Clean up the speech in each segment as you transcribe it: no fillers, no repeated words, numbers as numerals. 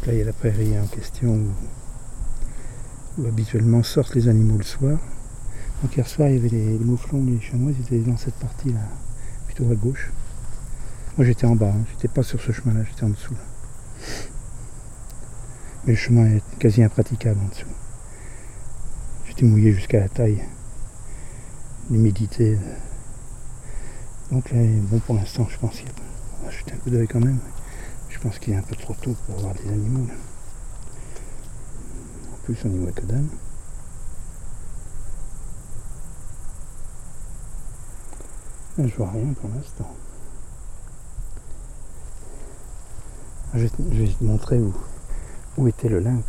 Donc là, il y a la prairie en question où habituellement sortent les animaux le soir. Donc hier soir, il y avait les mouflons, les chamois, ils étaient dans cette partie-là, plutôt à gauche. Moi, j'étais en bas, hein. J'étais pas sur ce chemin-là, j'étais en dessous. Là. Mais le chemin est quasi impraticable en dessous. J'étais mouillé jusqu'à la taille. L'humidité. Donc là, bon, pour l'instant, je pense qu'il y a... On va jeter un coup d'œil quand même. Je pense qu'il est un peu trop tôt pour voir des animaux. Là. En plus, on n'y voit que dalle. Là, je vois rien pour l'instant. Je vais te montrer où était le lynx.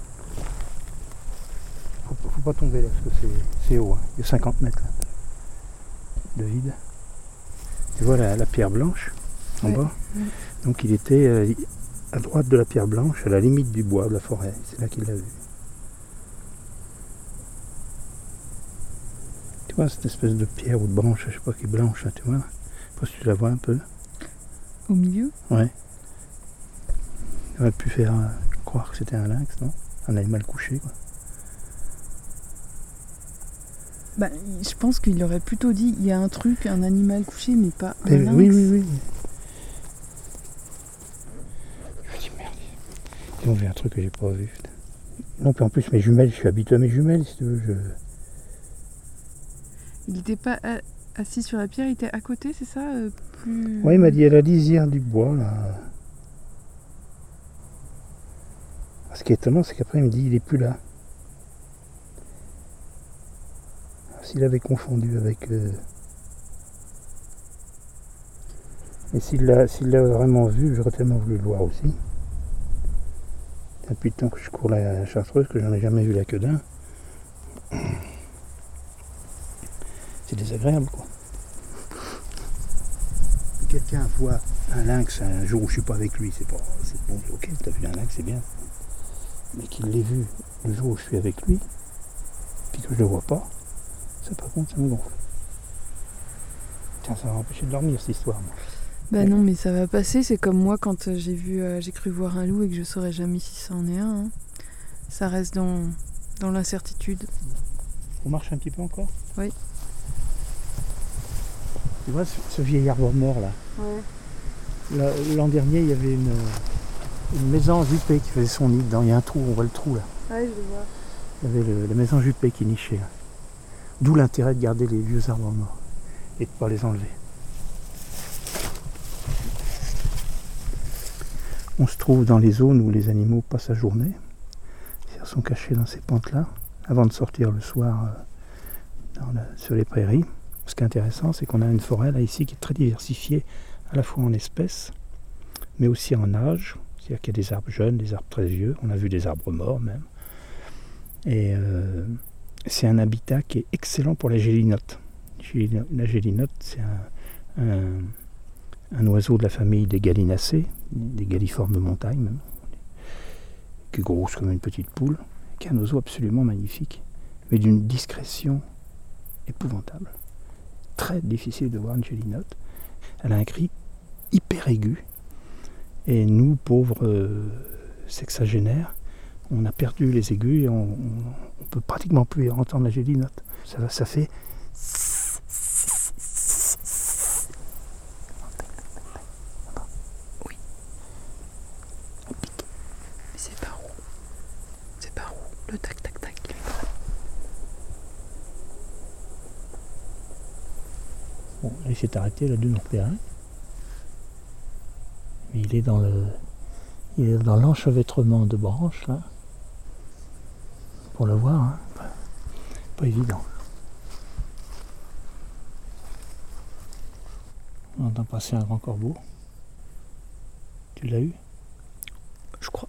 Faut pas tomber là, parce que c'est haut. Hein. Il y a 50 mètres là, de vide. Tu vois la pierre blanche en bas. Donc il était à droite de la pierre blanche, à la limite du bois, de la forêt. C'est là qu'il l'a vu. Tu vois cette espèce de pierre ou de branche, je sais pas qui est blanche, là, tu vois. Je sais pas si tu la vois un peu. Au milieu ? Ouais. On aurait pu faire croire que c'était un lynx, non ? Un animal couché, quoi. Bah, je pense qu'il aurait plutôt dit il y a un truc, un animal couché, mais pas un lynx. Oui. Je me dis merde. Ils ont vu un truc que j'ai pas vu. Non, puis en plus mes jumelles, je suis habitué à mes jumelles, si tu veux. Il n'était pas assis sur la pierre, il était à côté, c'est ça plus... Oui, il m'a dit à la lisière du bois, là. Ce qui est étonnant, c'est qu'après il me dit il est plus là. S'il avait confondu avec... Et s'il l'a vraiment vu, j'aurais tellement voulu le voir aussi. Depuis le temps que je cours la chartreuse, que j'en ai jamais vu la queue d'un. C'est désagréable, quoi. Si quelqu'un voit un lynx un jour où je suis pas avec lui, c'est bon, ok, t'as vu un lynx, c'est bien. Mais qu'il l'ait vu le jour où je suis avec lui, puis que je le vois pas, ça par contre, ça me gonfle. Tiens, ça va m'empêcher de dormir, cette histoire, moi. Bah non, mais ça va passer, c'est comme moi quand j'ai cru voir un loup et que je saurais jamais si ça en est un. Hein. Ça reste dans l'incertitude. On marche un petit peu encore ? Oui. Tu vois ce vieil arbre mort là ? Ouais. L'an dernier, il y avait une maison jupée qui faisait son nid dedans. Il y a un trou, on voit le trou là. Ouais, je le vois. Il y avait la maison jupée qui nichait là. D'où l'intérêt de garder les vieux arbres morts et de ne pas les enlever. On se trouve dans les zones où les animaux passent la journée. Ils sont cachés dans ces pentes-là, avant de sortir le soir sur les prairies. Ce qui est intéressant, c'est qu'on a une forêt là ici qui est très diversifiée, à la fois en espèces, mais aussi en âge. C'est-à-dire qu'il y a des arbres jeunes, des arbres très vieux. On a vu des arbres morts même. Et c'est un habitat qui est excellent pour la gélinote. La gélinote, c'est un oiseau de la famille des gallinacées, des galliformes de montagne même, qui est grosse comme une petite poule, qui est un oiseau absolument magnifique, mais d'une discrétion épouvantable. Très difficile de voir une gélinote. Elle a un cri hyper aigu, et nous, pauvres sexagénaires, on a perdu les aigus et on peut pratiquement plus entendre la gélinote. Ça fait... Oui. Elle pique. Mais c'est par où ? C'est par où ? Le tac tac tac. Bon, là, il s'est arrêté là d'une repère. Mais il est dans l'enchevêtrement de branches là. Pour le voir, hein. Pas évident. On entend passer un grand corbeau. Tu l'as eu ? Je crois.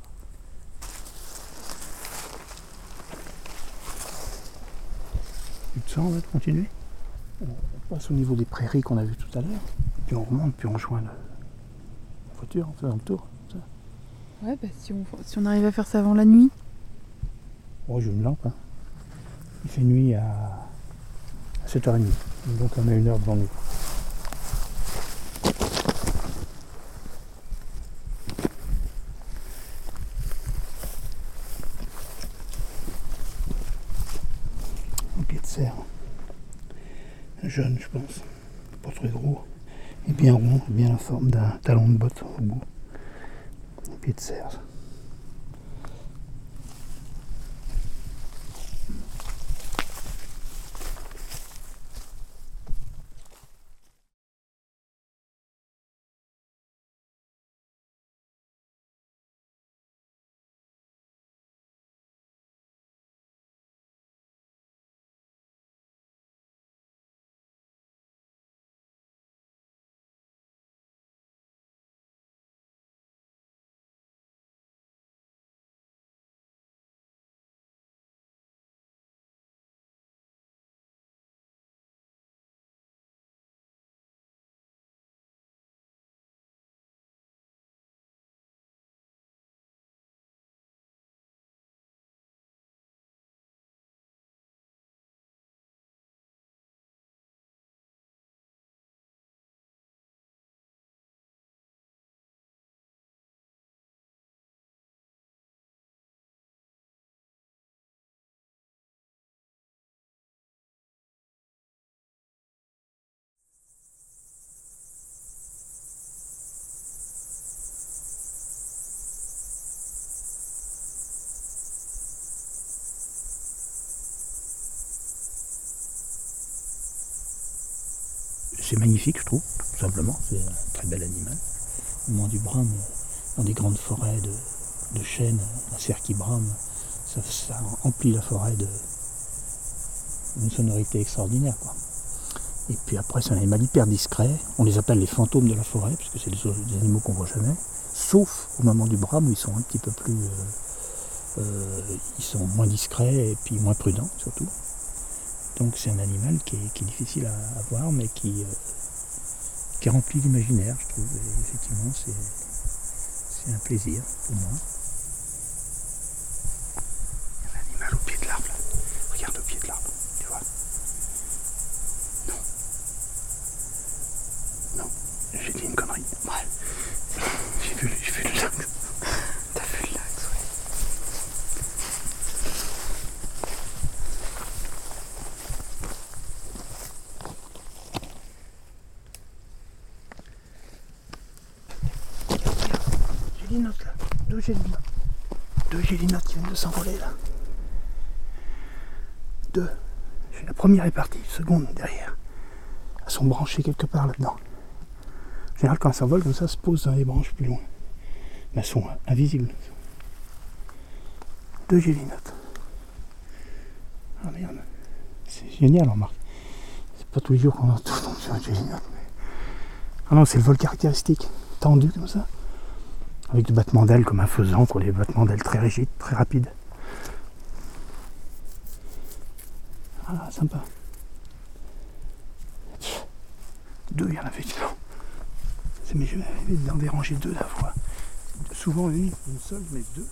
Tu te sens là de continuer ? On passe au niveau des prairies qu'on a vues tout à l'heure. Puis on remonte, puis on rejoint la voiture en faisant le tour. Ça. Ouais, bah si on arrive à faire ça avant la nuit. Oh, j'ai une lampe. Hein. Il fait nuit à 7h30. Donc on a 1 heure devant nous. cerf. Un jeune, je pense. Pas très gros. Et bien rond, bien la forme d'un talon de botte au bout. Un pied de cerf. C'est magnifique, je trouve, tout simplement. C'est un très bel animal. Au moment du brame, dans des grandes forêts de chênes, un cerf qui brame, ça emplit la forêt d'une sonorité extraordinaire, quoi. Et puis après, c'est un animal hyper discret. On les appelle les fantômes de la forêt, parce que c'est des animaux qu'on voit jamais. Sauf au moment du brame, où ils sont un petit peu plus... ils sont moins discrets et puis moins prudents, surtout. Donc c'est un animal qui est difficile à voir, mais qui remplit l'imaginaire, je trouve. Et effectivement, c'est un plaisir pour moi. Il y a un animal au pied de l'arbre, là. Regarde au pied de l'arbre, tu vois. Non, j'ai dit une connerie. Ouais. J'ai vu le lynx. T'as vu le lynx, ouais. Gélinottes là, deux gélinottes qui viennent de s'envoler là. Deux. La première est partie, seconde derrière. Elles sont branchées quelque part là-dedans. En général, quand elles s'envolent comme ça, elles se posent dans les branches plus loin. Mais elles sont invisibles. Deux gélinottes. Ah merde. C'est génial, remarque. C'est pas tous les jours qu'on en tombe sur un gélinotte. Mais... ah non, c'est le vol caractéristique. Tendu comme ça. Avec des battements d'ailes comme un faisan, quoi, des battements d'ailes très rigides, très rapides. Ah, sympa. Deux, il y en avait dedans. Ça m'est jamais arrivé d'en déranger deux à la fois. Souvent une seule, mais deux.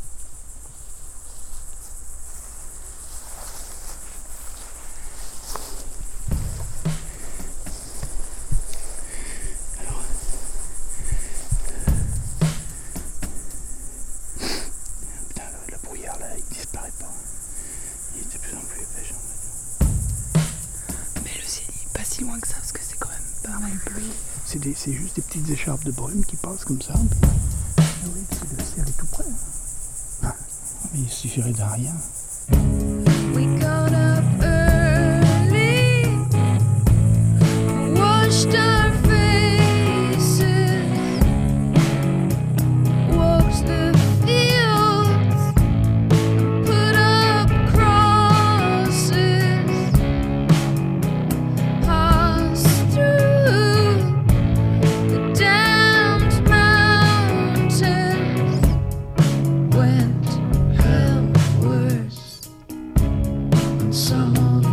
Si loin que ça, parce que c'est quand même pas mal bleu. C'est juste des petites écharpes de brume qui passent comme ça. Puis... ah oui, c'est le ciel est tout près. Ah, mais il suffirait d'un rien. We got up early, washed our faces, walked the fields, put up crosses, passed through the damned mountains, went hellwards on some old